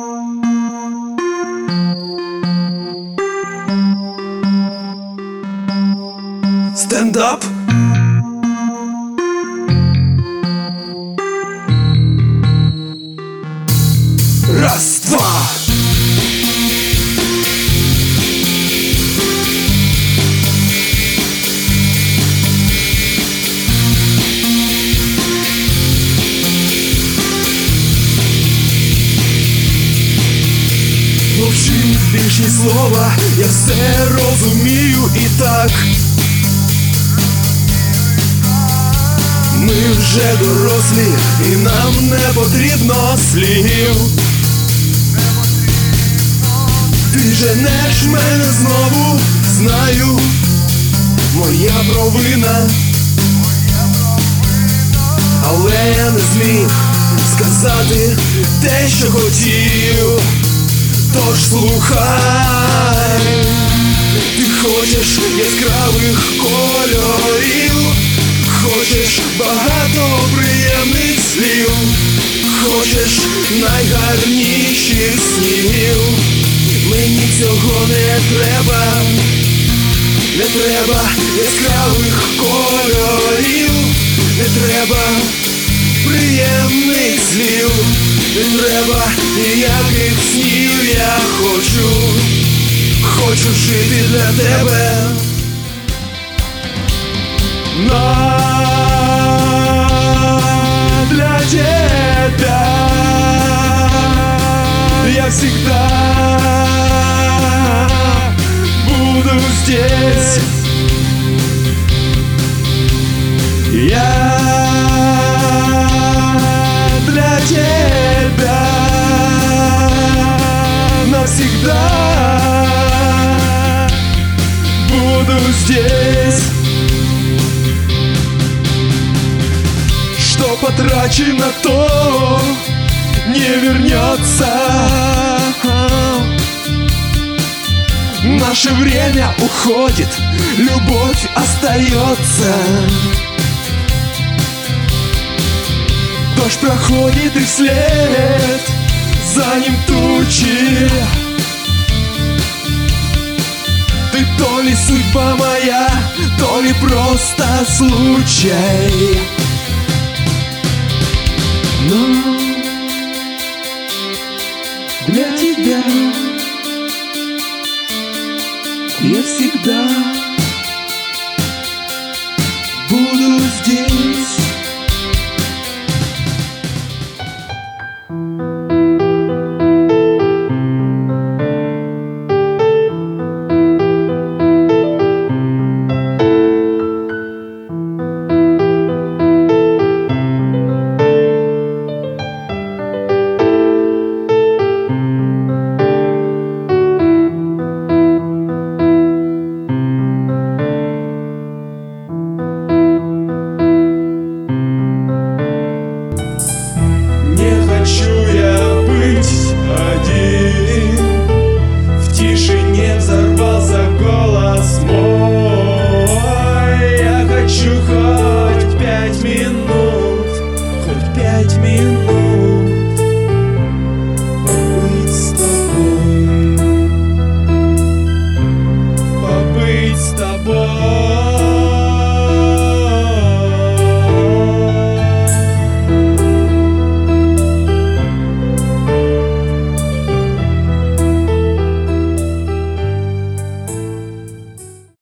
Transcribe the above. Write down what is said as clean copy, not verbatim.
Стендап. Раз, два. Мовчи більші слова, я все розумію і так. Ми вже дорослі, і нам не потрібно слів. Ти женеш мене знову, знаю, моя провина. Але я не зміг сказати те, що хотів. Тож слухай, ти хочеш яскравих кольорів, хочеш багато приємних слів, хочеш найгарніших снів. Мені цього не треба, не треба яскравих кольорів, не треба приємних слів, не треба ніяких снів. Я хочу жити для тебе. Для тебя я всегда буду здесь. Я для тебя навсегда буду здесь. Что потрачено, то не вернется. Наше время уходит, любовь остается. Дождь проходит и вслед за ним тучи. Ты то ли судьба моя, то ли просто случай. Но для тебя я всегда